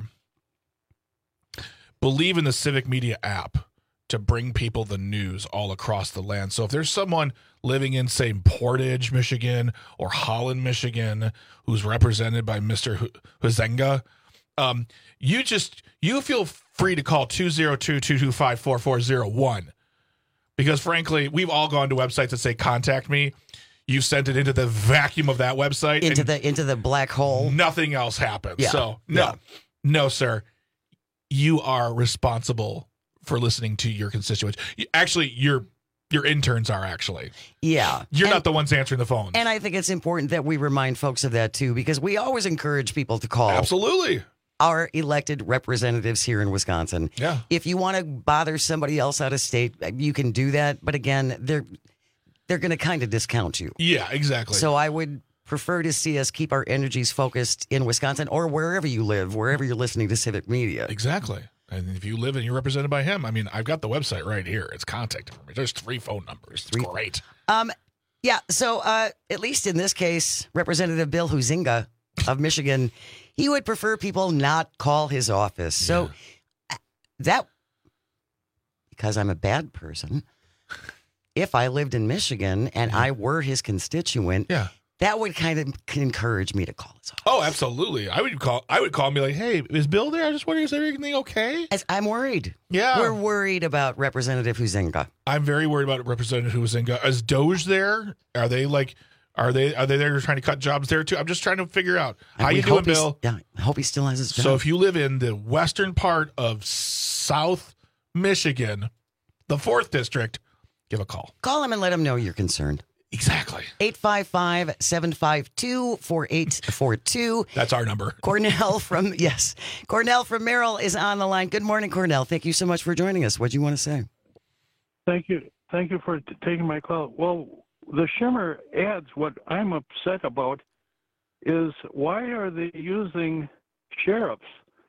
believe in the Civic Media app to bring people the news all across the land. So if there's someone living in, say, Portage, Michigan, or Holland, Michigan, who's represented by Mr. Huizenga, you feel free to call 202-225-4401. Because frankly, we've all gone to websites that say contact me. You've sent it into the vacuum of that website. Into the black hole. Nothing else happens. Yeah. So no, sir. You are responsible for listening to your constituents. Actually, your interns are actually. Yeah. You're not the ones answering the phones. And I think it's important that we remind folks of that too, because we always encourage people to call. Absolutely. Our elected representatives here in Wisconsin. Yeah. If you want to bother somebody else out of state, you can do that. But again, they're going to kind of discount you. Yeah, exactly. So I would prefer to see us keep our energies focused in Wisconsin or wherever you live, wherever you're listening to Civic Media. Exactly. And if you live and you're represented by him, I mean, I've got the website right here. It's contact information. There's 3 phone numbers. It's great. Yeah. So at least in this case, Representative Bill Huizenga of Michigan, he would prefer people not call his office. So that, because I'm a bad person, if I lived in Michigan and I were his constituent, that would kind of encourage me to call his office. Oh, absolutely. I would call and be like, hey, is Bill there? I just wondering, is everything okay? I'm worried. Yeah. We're worried about Representative Huizenga. I'm very worried about Representative Huizenga. Is Doge there? Are they there trying to cut jobs there too? I'm just trying to figure out. How you doing, Bill? Yeah, I hope he still has his job. So if you live in the western part of South Michigan, the 4th District, give a call. Call him and let him know you're concerned. Exactly. 855-752-4842. That's our number. Cornell from Merrill is on the line. Good morning, Cornell. Thank you so much for joining us. What do you want to say? Thank you. Thank you for taking my call. Well, the Schimmer ads, what I'm upset about is why are they using sheriffs?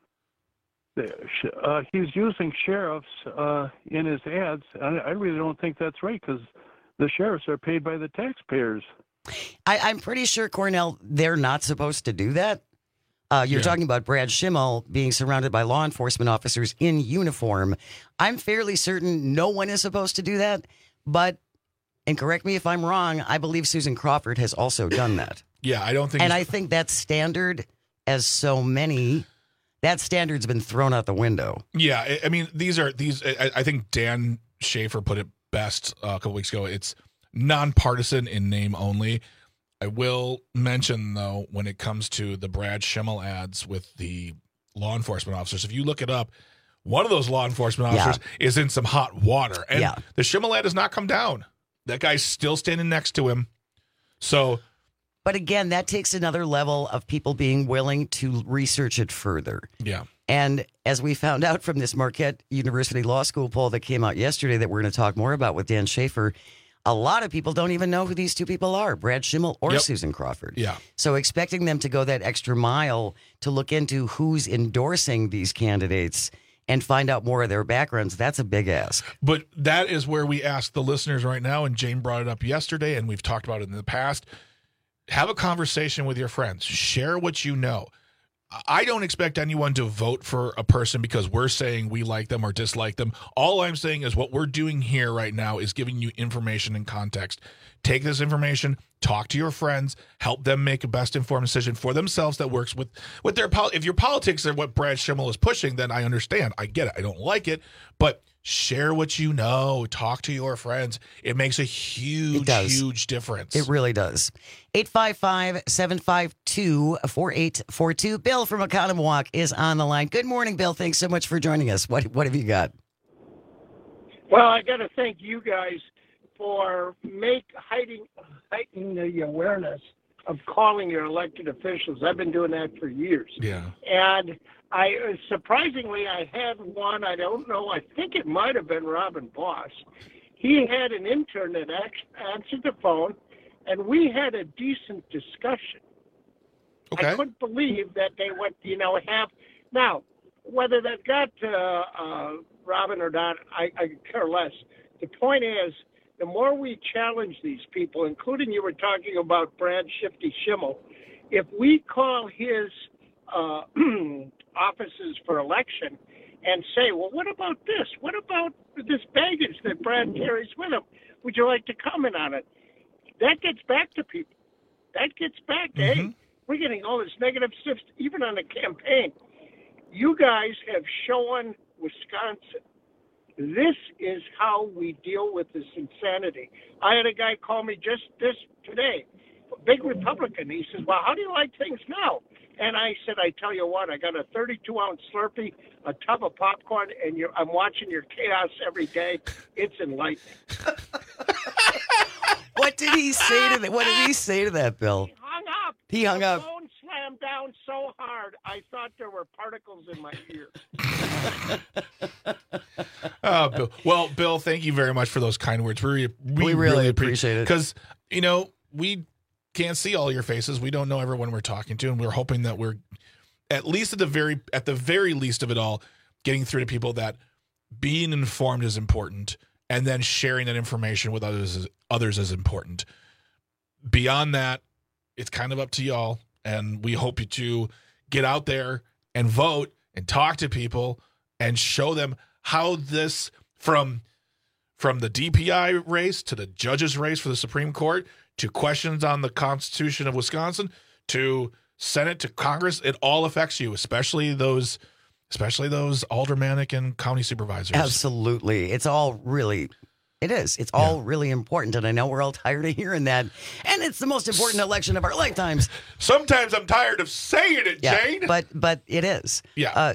He's using sheriffs in his ads. I really don't think that's right because the sheriffs are paid by the taxpayers. I'm pretty sure, Cornell, they're not supposed to do that. You're talking about Brad Schimmel being surrounded by law enforcement officers in uniform. I'm fairly certain no one is supposed to do that. But, and correct me if I'm wrong, I believe Susan Crawford has also done that. Yeah, I don't think. And I think that standard, as so many, that standard's been thrown out the window. Yeah, I mean, I think Dan Schaefer put it best a couple weeks ago. It's nonpartisan in name only. I will mention, though, when it comes to the Brad Schimmel ads with the law enforcement officers, if you look it up, one of those law enforcement officers is in some hot water. And the Schimmel ad has not come down. That guy's still standing next to him. So, but again, that takes another level of people being willing to research it further. Yeah. And as we found out from this Marquette University Law School poll that came out yesterday that we're going to talk more about with Dan Schaefer, a lot of people don't even know who these two people are, Brad Schimmel or Susan Crawford. Yeah. So expecting them to go that extra mile to look into who's endorsing these candidates and find out more of their backgrounds, that's a big ask. But that is where we ask the listeners right now, and Jane brought it up yesterday, and we've talked about it in the past. Have a conversation with your friends. Share what you know. I don't expect anyone to vote for a person because we're saying we like them or dislike them. All I'm saying is what we're doing here right now is giving you information and context. Take this information, talk to your friends, help them make a best informed decision for themselves that works with their if your politics are what Brad Schimmel is pushing, then I understand. I get it. I don't like it, but share what you know. Talk to your friends. It makes a huge difference. It really does. 855-752-4842. Bill from Oconomowoc is on the line. Good morning, Bill. Thanks so much for joining us. What have you got? Well, I got to thank you guys for heightening the awareness of calling your elected officials. I've been doing that for years. Yeah. And surprisingly, I had one, I don't know, I think it might have been Robin Boss. He had an intern that answered the phone, and we had a decent discussion. Okay. I couldn't believe that they would, have. Now, whether that got Robin or not, I care less. The point is, the more we challenge these people, including you were talking about Brad Shifty Schimmel, if we call his offices for election and say, well, what about this? What about this baggage that Brad carries with him? Would you like to comment on it? That gets back to people. That gets back to, hey, we're getting all this negative stuff, even on the campaign. You guys have shown Wisconsin. This is how we deal with this insanity. I had a guy call me just this today, a big Republican. He says, well, how do you like things now? And I said, I tell you what, I got a 32-ounce Slurpee, a tub of popcorn, and I'm watching your chaos every day. It's enlightening. What did he say to that? What did he say to that, Bill? He hung up. The phone slammed down so hard, I thought there were particles in my ear. Bill. Well, Bill, thank you very much for those kind words. We really appreciate it. Because, we can't see all your faces. We don't know everyone we're talking to, and we're hoping that we're at least at the very least of it all, getting through to people that being informed is important, and then sharing that information with others is important. Beyond that, it's kind of up to y'all. And we hope you to get out there and vote and talk to people and show them how this, from the DPI race to the judges race for the Supreme Court to questions on the Constitution of Wisconsin to Senate to Congress, it all affects you, especially those aldermanic and county supervisors. Absolutely. It's all really... It is. It's all really important, and I know we're all tired of hearing that. And it's the most important election of our lifetimes. Sometimes I'm tired of saying it, Jane. But it is. Yeah.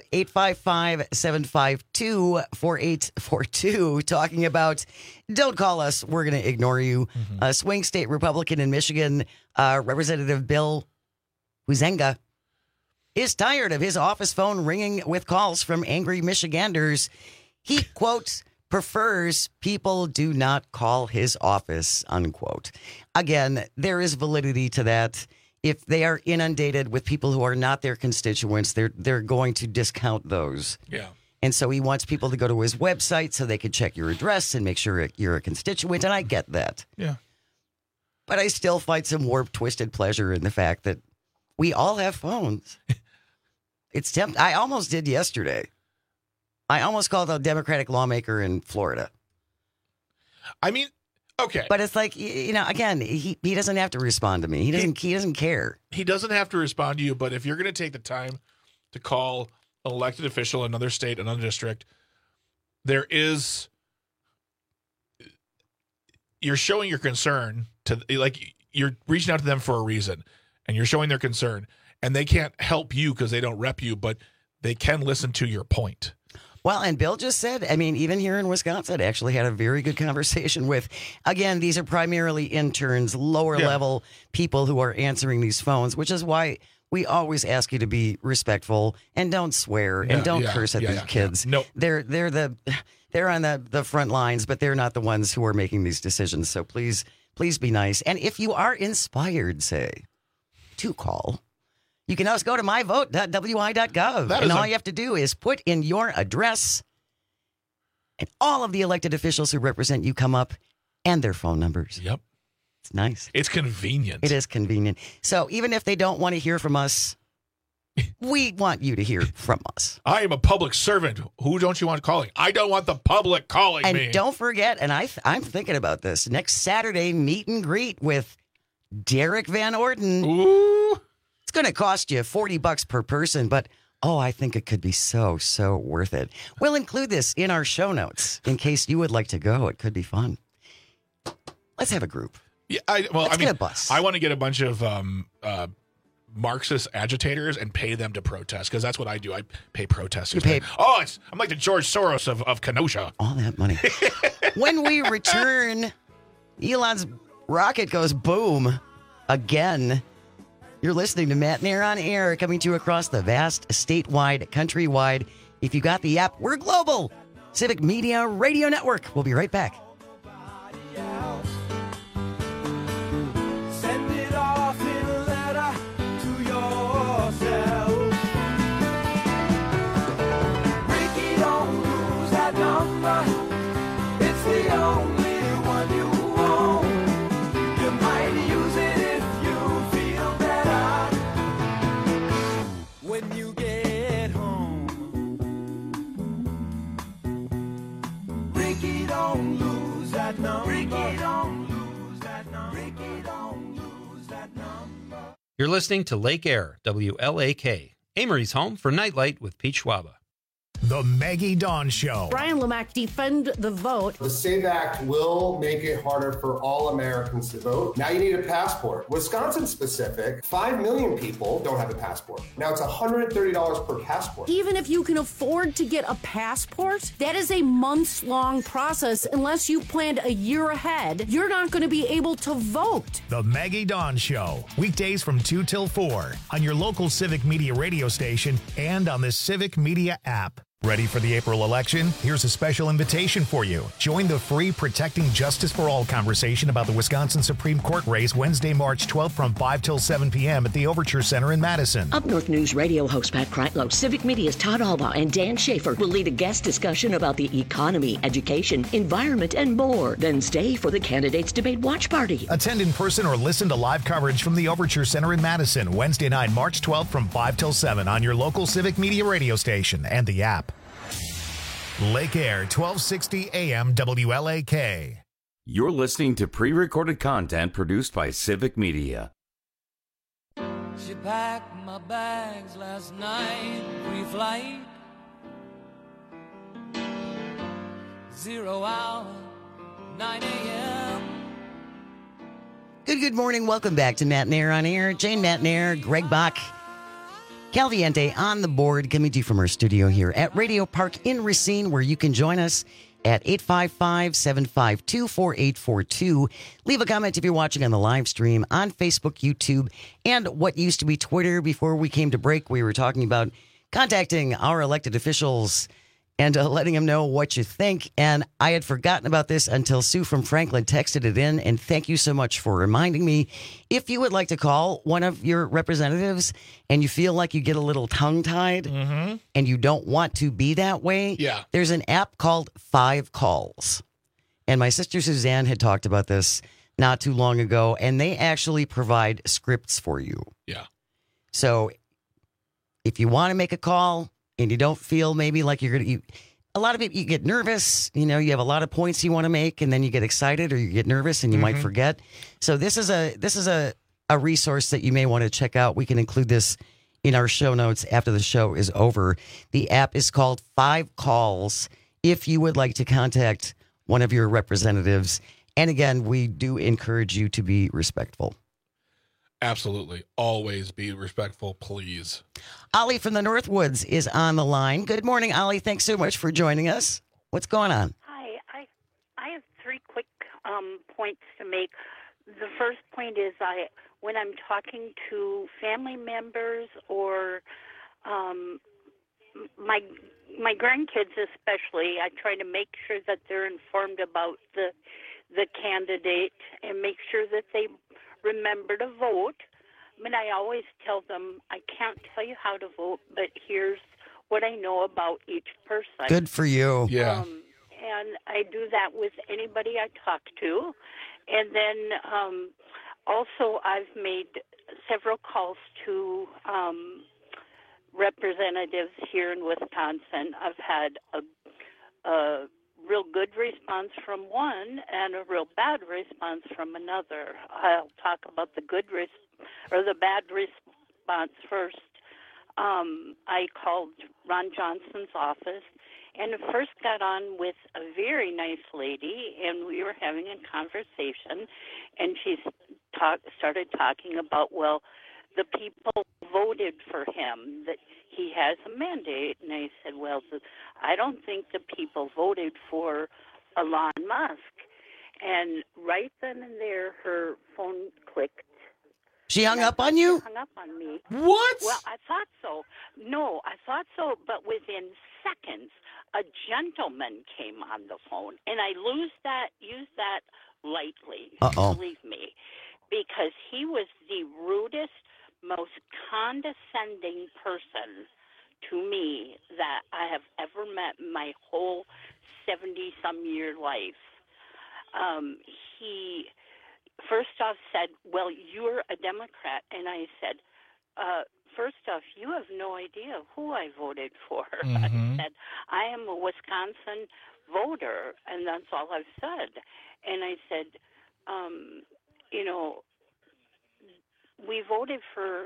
855-752-4842, talking about, don't call us, we're going to ignore you. Swing state Republican in Michigan, Representative Bill Huizenga, is tired of his office phone ringing with calls from angry Michiganders. He, quote, prefers people do not call his office, unquote. Again, there is validity to that. If they are inundated with people who are not their constituents, they're going to discount those. Yeah. And so he wants people to go to his website so they can check your address and make sure you're a constituent, and I get that. Yeah. But I still find some warped, twisted pleasure in the fact that we all have phones. It's tempting. I almost did yesterday. I almost called a Democratic lawmaker in Florida. I mean, okay. But it's like, again, he doesn't have to respond to me. He doesn't care. He doesn't have to respond to you, but if you're going to take the time to call an elected official in another state, another district, you're showing your concern to, like, you're reaching out to them for a reason, and you're showing their concern, and they can't help you because they don't rep you, but they can listen to your point. Well, and Bill just said, I mean, even here in Wisconsin, I actually had a very good conversation with, again, these are primarily interns, lower level people who are answering these phones, which is why we always ask you to be respectful and don't swear and don't curse at these kids. No. They're on the front lines, but they're not the ones who are making these decisions. So please be nice. And if you are inspired, say, to call, you can always go to myvote.wi.gov, and all you have to do is put in your address, and all of the elected officials who represent you come up, and their phone numbers. Yep. It's nice. It's convenient. It is convenient. So even if they don't want to hear from us, we want you to hear from us. I am a public servant. Who don't you want calling? I don't want the public calling me. And don't forget, and I'm thinking about this, next Saturday, meet and greet with Derek Van Orden. Ooh. It's going to cost you $40 per person, but I think it could be so worth it. We'll include this in our show notes in case you would like to go. It could be fun. Let's have a group. Yeah, Let's get a bus. I want to get a bunch of Marxist agitators and pay them to protest, because that's what I do. I pay protesters. I'm like the George Soros of Kenosha. All that money. When we return, Elon's rocket goes boom again. You're listening to Matt Nair on Air, coming to you across the vast, statewide, countrywide. If you got the app, we're global. Civic Media Radio Network. We'll be right back. Send it off in a letter to yourself. Ricky, don't lose that number. It's the only one you want. You might use it if you feel better. When you get home, Ricky, don't lose that number. Ricky, don't lose that number. Ricky, don't lose that number. You're listening to Lake Air, WLAK, Amory's home for Nightlight with Pete Schwaba. The Maggie Dawn Show. Brian Lamack, defend the vote. The SAVE Act will make it harder for all Americans to vote. Now you need a passport. Wisconsin specific, 5 million people don't have a passport. Now it's $130 per passport. Even if you can afford to get a passport, that is a months-long process. Unless you planned a year ahead, you're not going to be able to vote. The Maggie Dawn Show. Weekdays from 2 till 4 on your local Civic Media radio station and on the Civic Media app. Ready for the April election? Here's a special invitation for you. Join the free Protecting Justice for All conversation about the Wisconsin Supreme Court race Wednesday, March 12th from 5 till 7 p.m. at the Overture Center in Madison. Up North News radio host Pat Kreitlow, Civic Media's Todd Alba, and Dan Schaefer will lead a guest discussion about the economy, education, environment, and more. Then stay for the Candidates Debate Watch Party. Attend in person or listen to live coverage from the Overture Center in Madison, Wednesday night, March 12th from 5 till 7 on your local Civic Media radio station and the app. Lake Air, 1260 AM WLAK. You're listening to pre-recorded content produced by Civic Media. She packed my bags last night, pre-flight. 0 hour, 9 a.m. Good morning. Welcome back to Matt Nair on Air. Jane Matt Nair, Greg Bach, Calviente on the board, coming to you from our studio here at Radio Park in Racine, where you can join us at 855-752-4842. Leave a comment if you're watching on the live stream on Facebook, YouTube, and what used to be Twitter. Before we came to break, we were talking about contacting our elected officials and letting them know what you think. And I had forgotten about this until Sue from Franklin texted it in. And thank you so much for reminding me. If you would like to call one of your representatives and you feel like you get a little tongue-tied and you don't want to be that way, there's an app called 5 Calls. And my sister Suzanne had talked about this not too long ago, and they actually provide scripts for you. Yeah. So if you want to make a call, and you don't feel maybe like you're going to, a lot of it, you get nervous, you know, you have a lot of points you want to make, and then you get excited or you get nervous and you might forget. So this is a resource that you may want to check out. We can include this in our show notes after the show is over. The app is called 5 Calls if you would like to contact one of your representatives. And again, we do encourage you to be respectful. Absolutely. Always be respectful, please. Ollie from the Northwoods is on the line. Good morning, Ollie. Thanks so much for joining us. What's going on? Hi. I have 3 quick points to make. The first point is when I'm talking to family members or my grandkids especially, I try to make sure that they're informed about the candidate and make sure that they remember to vote. I mean, I always tell them, I can't tell you how to vote, but here's what I know about each person. Good for you. Yeah. And I do that with anybody I talk to. And then also I've made several calls to representatives here in Wisconsin. I've had a real good response from one and a real bad response from another. I'll talk about the the bad response first. I called Ron Johnson's office and first got on with a very nice lady, and we were having a conversation, and she started talking about, well, the people voted for him, that he has a mandate. And I said, well, I don't think the people voted for Elon Musk. And right then and there, her phone clicked. She hung up on you? She hung up on me. What? Well, I thought so. No, I thought so, but within seconds, a gentleman came on the phone. And I use that lightly, believe me, because he was the rudest, most condescending person to me that I have ever met in my whole 70-some-year life. He first off said, well, you're a Democrat. And I said, first off, you have no idea who I voted for. I said, I am a Wisconsin voter, and that's all I've said. And I said, you know, we voted for,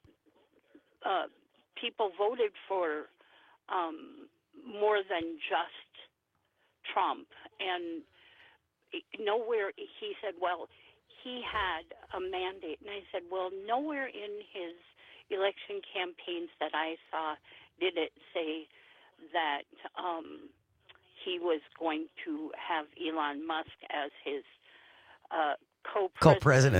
people voted for more than just Trump. And nowhere, he said, well, he had a mandate. And I said, well, nowhere in his election campaigns that I saw did it say that he was going to have Elon Musk as his co-president.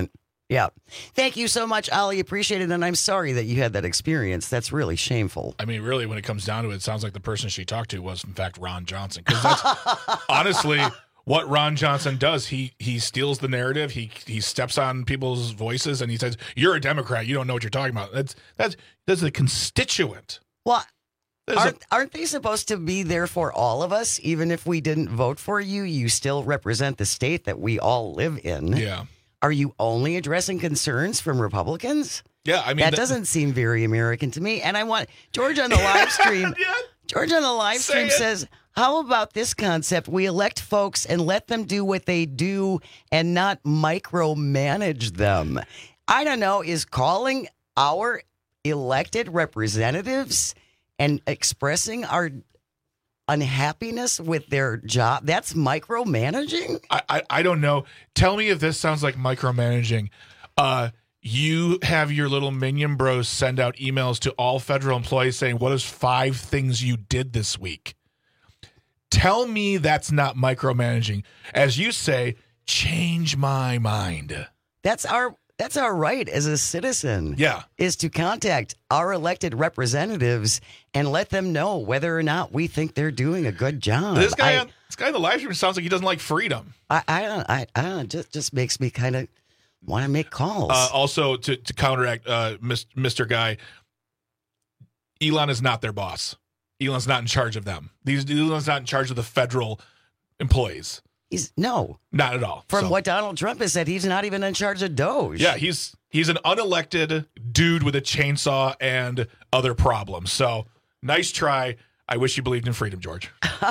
Yeah. Thank you so much, Ollie. Appreciate it. And I'm sorry that you had that experience. That's really shameful. I mean, really, when it comes down to it, it sounds like the person she talked to was, in fact, Ron Johnson. Because that's honestly what Ron Johnson does. He steals the narrative. He steps on people's voices and he says, "You're a Democrat. You don't know what you're talking about." That's a constituent. Well, aren't they supposed to be there for all of us? Even if we didn't vote for you, you still represent the state that we all live in. Yeah. Are you only addressing concerns from Republicans? Yeah, I mean that doesn't seem very American to me. And I want George on the live stream. George on the live stream says, "How about this concept? We elect folks and let them do what they do and not micromanage them." I don't know. Is calling our elected representatives and expressing our unhappiness with their job, that's micromanaging? I don't know. Tell me if this sounds like micromanaging. You have your little minion bros send out emails to all federal employees saying, "What is 5 things you did this week?" Tell me that's not micromanaging. As you say, change my mind. That's our right as a citizen. Yeah. Is to contact our elected representatives and let them know whether or not we think they're doing a good job. This guy in the live stream sounds like he doesn't like freedom. I don't know. Just makes me kind of want to make calls. Also, to counteract Mr. Guy, Elon is not their boss. Elon's not in charge of them. Elon's not in charge of the federal employees. Not at all. From what Donald Trump has said, he's not even in charge of Doge. Yeah, he's an unelected dude with a chainsaw and other problems. So nice try. I wish you believed in freedom, George.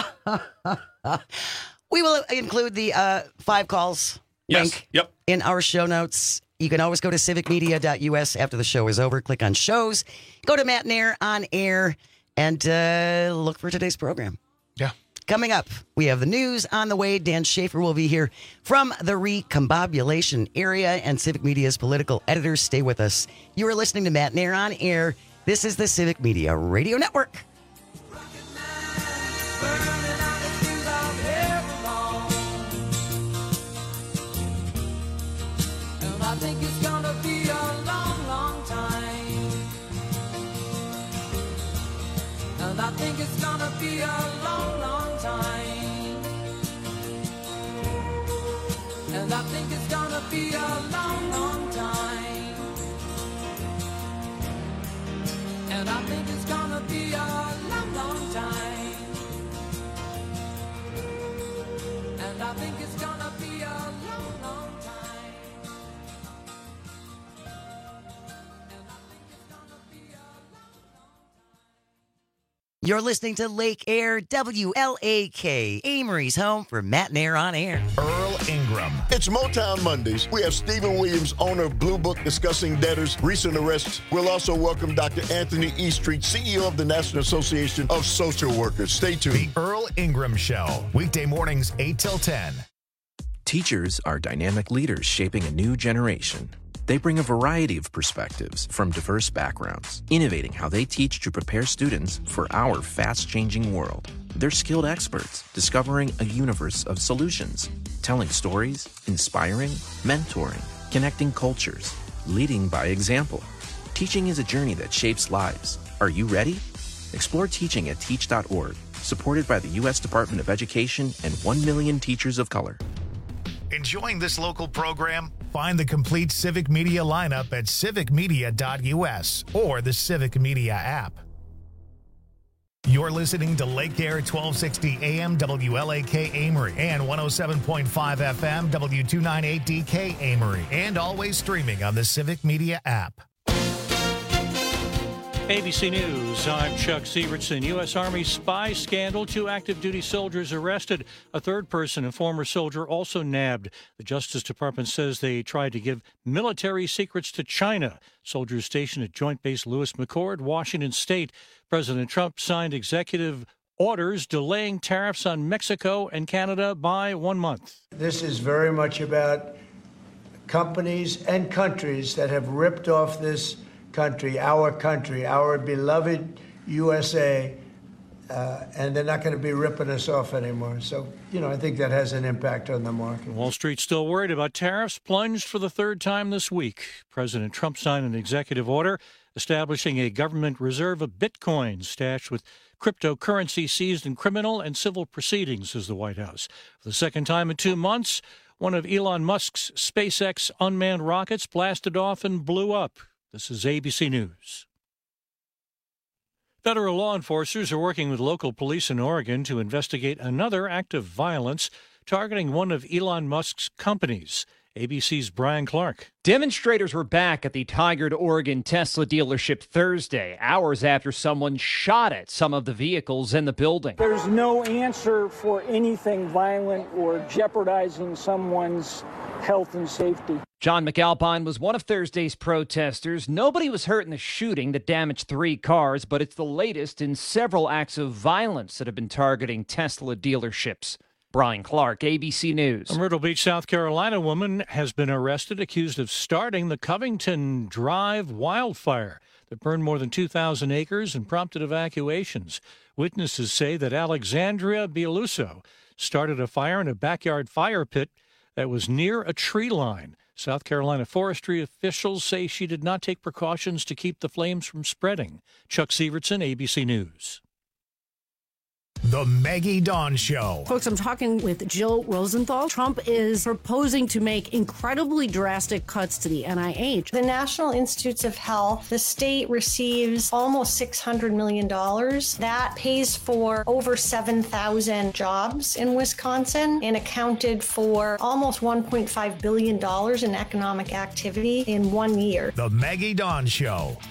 We will include the 5 calls link in our show notes. You can always go to civicmedia.us after the show is over. Click on shows. Go to Matt Nair on air and look for today's program. Yeah. Coming up, we have the news on the way. Dan Schaefer will be here from the recombobulation area, and Civic Media's political editors. Stay with us. You are listening to Matt Nair on air. This is the Civic Media Radio Network. I think it's gonna be a long, long time. And I think it's gonna be a long, long time. And I think it's gonna be a long, long time. And I think it's gonna be a long, long time. And I think it's gonna be a long, long time. You're listening to Lake Air, WLAK, Amory's home for Matt Nair on air. Earl Ingram. It's Motown Mondays. We have Stephen Williams, owner of Blue Book, discussing debtors' recent arrests. We'll also welcome Dr. Anthony Eastreet, CEO of the National Association of Social Workers. Stay tuned. The Earl Ingram Show, weekday mornings 8 till 10. Teachers are dynamic leaders shaping a new generation. They bring a variety of perspectives from diverse backgrounds, innovating how they teach to prepare students for our fast-changing world. They're skilled experts, discovering a universe of solutions, telling stories, inspiring, mentoring, connecting cultures, leading by example. Teaching is a journey that shapes lives. Are you ready? Explore teaching at teach.org, supported by the U.S. Department of Education and 1 million teachers of color. Enjoying this local program? Find the complete Civic Media lineup at civicmedia.us or the Civic Media app. You're listening to Lake Air 1260 AM WLAK Amory and 107.5 FM W298DK Amory, and always streaming on the Civic Media app. ABC News, I'm Chuck Sievertson. U.S. Army spy scandal. 2 active duty soldiers arrested. A third person, a former soldier, also nabbed. The Justice Department says they tried to give military secrets to China. Soldiers stationed at Joint Base Lewis McChord, Washington State. President Trump signed executive orders delaying tariffs on Mexico and Canada by 1 month. This is very much about companies and countries that have ripped off this country, our beloved USA, and they're not going to be ripping us off anymore. So, I think that has an impact on the market. Wall Street's still worried about tariffs, plunged for the third time this week. President Trump signed an executive order establishing a government reserve of Bitcoin stashed with cryptocurrency seized in criminal and civil proceedings, says the White House. For the second time in 2 months, one of Elon Musk's SpaceX unmanned rockets blasted off and blew up. This is ABC News. Federal law enforcers are working with local police in Oregon to investigate another act of violence targeting one of Elon Musk's companies. ABC's Brian Clark. Demonstrators were back at the Tigard, Oregon Tesla dealership Thursday, hours after someone shot at some of the vehicles in the building. There's no answer for anything violent or jeopardizing someone's health and safety. John McAlpine was one of Thursday's protesters. Nobody was hurt in the shooting that damaged 3 cars, but it's the latest in several acts of violence that have been targeting Tesla dealerships. Brian Clark, ABC News. A Myrtle Beach, South Carolina woman has been arrested accused of starting the Covington Drive wildfire that burned more than 2,000 acres and prompted evacuations. Witnesses say that Alexandria Bieluso started a fire in a backyard fire pit that was near a tree line. South Carolina forestry officials say she did not take precautions to keep the flames from spreading. Chuck Sievertson, ABC News. The Maggie Dawn Show. Folks, I'm talking with Jill Rosenthal. Trump is proposing to make incredibly drastic cuts to the NIH. The National Institutes of Health, the state receives almost $600 million. That pays for over 7,000 jobs in Wisconsin and accounted for almost $1.5 billion in economic activity in 1 year. The Maggie Dawn Show.